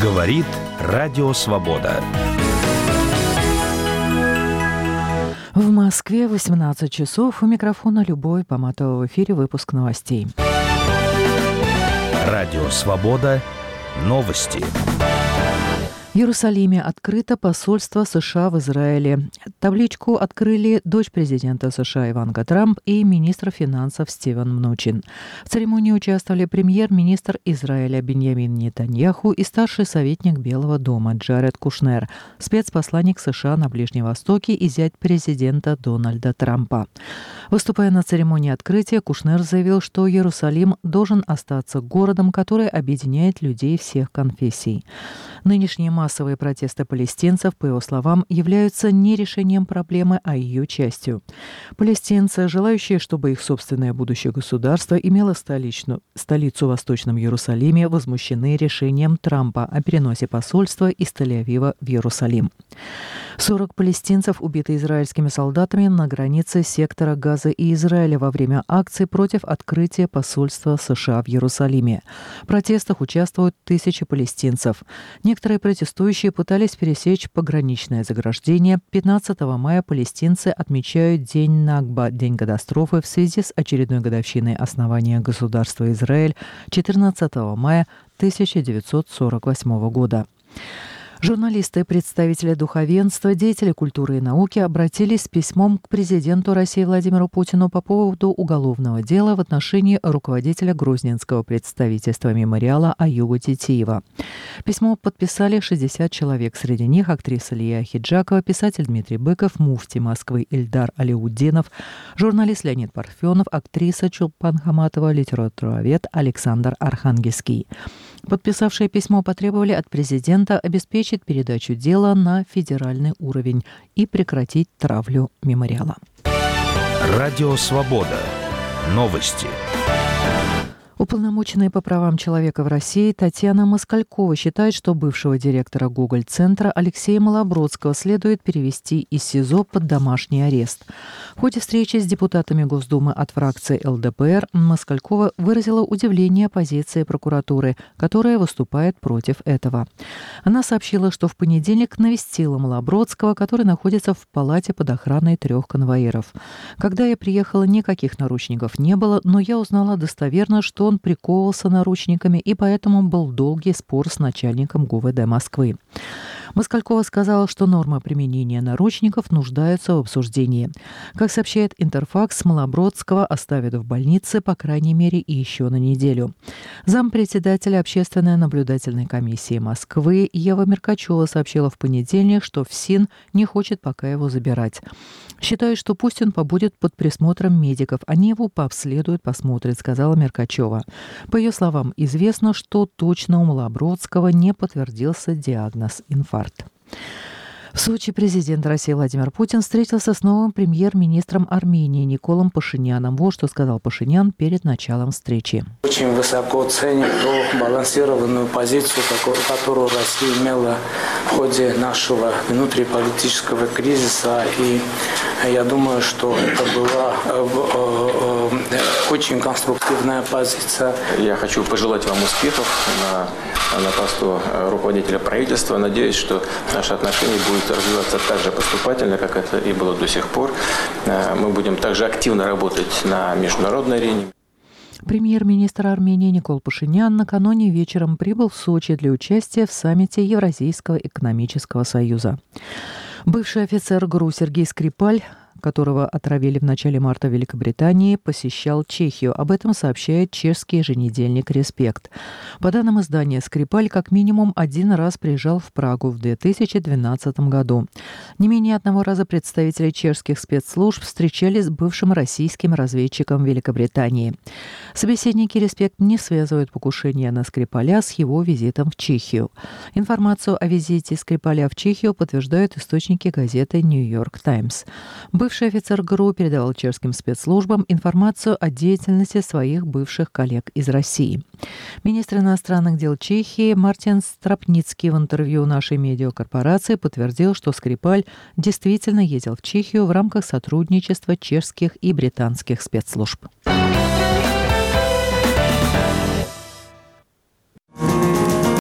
Говорит Радио Свобода. В Москве 18 часов. У микрофона Любовь Поматова. В эфире выпуск новостей. Радио Свобода. Новости. В Иерусалиме открыто посольство США в Израиле. Табличку открыли дочь президента США Иванка Трамп и министр финансов Стивен Мнучин. В церемонии участвовали премьер-министр Израиля Биньямин Нетаньяху и старший советник Белого дома Джаред Кушнер, спецпосланник США на Ближнем Востоке и зять президента Дональда Трампа. Выступая на церемонии открытия, Кушнер заявил, что Иерусалим должен остаться городом, который объединяет людей всех конфессий. Нынешние массовые протесты палестинцев, по его словам, являются не решением проблемы, а ее частью. Палестинцы, желающие, чтобы их собственное будущее государство имело столицу в Восточном Иерусалиме, возмущены решением Трампа о переносе посольства из Тель-Авива в Иерусалим. 40 палестинцев убиты израильскими солдатами на границе сектора Газа и Израиля во время акции против открытия посольства США в Иерусалиме. В протестах участвуют тысячи палестинцев. Некоторые протестующие пытались пересечь пограничное заграждение. 15 мая палестинцы отмечают День Накба, день катастрофы, в связи с очередной годовщиной основания государства Израиль 14 мая 1948 года. Журналисты, представители духовенства, деятели культуры и науки обратились с письмом к президенту России Владимиру Путину по поводу уголовного дела в отношении руководителя грозненского представительства мемориала Аюба Титиева. Письмо подписали 60 человек. Среди них актриса Лия Хиджакова, писатель Дмитрий Быков, муфти Москвы Ильдар Алиутдинов, журналист Леонид Парфенов, актриса Чулпан Хаматова, литературовед Александр Архангельский. Подписавшие письмо потребовали от президента обеспечить передачу дела на федеральный уровень и прекратить травлю мемориала. Радио Свобода. Новости. Уполномоченная по правам человека в России Татьяна Москалькова считает, что бывшего директора Гоголь-центра Алексея Малобродского следует перевести из СИЗО под домашний арест. В ходе встречи с депутатами Госдумы от фракции ЛДПР Москалькова выразила удивление позиции прокуратуры, которая выступает против этого. Она сообщила, что в понедельник навестила Малобродского, который находится в палате под охраной 3 конвоиров. «Когда я приехала, никаких наручников не было, но я узнала достоверно, что он приковывался наручниками, и поэтому был долгий спор с начальником ГУВД Москвы». Москалькова сказала, что нормы применения наручников нуждаются в обсуждении. Как сообщает Интерфакс, Малобродского оставят в больнице, по крайней мере, и еще на неделю. Зампредседателя Общественной наблюдательной комиссии Москвы Ева Меркачева сообщила в понедельник, что ФСИН не хочет пока его забирать. «Считаю, что пусть он побудет под присмотром медиков, они его пообследуют, посмотрят», сказала Меркачева. По ее словам, известно, что точно у Малобродского не подтвердился диагноз инфаркт. В Сочи президент России Владимир Путин встретился с новым премьер-министром Армении Николом Пашиняном. Вот что сказал Пашинян перед началом встречи. Очень высоко ценим ту балансированную позицию, которую Россия имела в ходе нашего внутриполитического кризиса. И я думаю, что это была очень конструктивная позиция. Я хочу пожелать вам успехов на посту руководителя правительства. Надеюсь, что наши отношения будут развиваться так же поступательно, как это и было до сих пор. Мы будем также активно работать на международной арене. Премьер-министр Армении Никол Пашинян накануне вечером прибыл в Сочи для участия в саммите Евразийского экономического союза. Бывший офицер ГРУ Сергей Скрипаль, которого отравили в начале марта в Великобритании, посещал Чехию. Об этом сообщает чешский еженедельник «Респект». По данным издания, Скрипаль как минимум один раз приезжал в Прагу в 2012 году. Не менее одного раза представители чешских спецслужб встречались с бывшим российским разведчиком Великобритании. Собеседники «Респект» не связывают покушение на Скрипаля с его визитом в Чехию. Информацию о визите Скрипаля в Чехию подтверждают источники газеты «Нью-Йорк Таймс». Бывший офицер ГРУ передавал чешским спецслужбам информацию о деятельности своих бывших коллег из России. Министр иностранных дел Чехии Мартин Страпницкий в интервью нашей медиакорпорации подтвердил, что Скрипаль действительно ездил в Чехию в рамках сотрудничества чешских и британских спецслужб.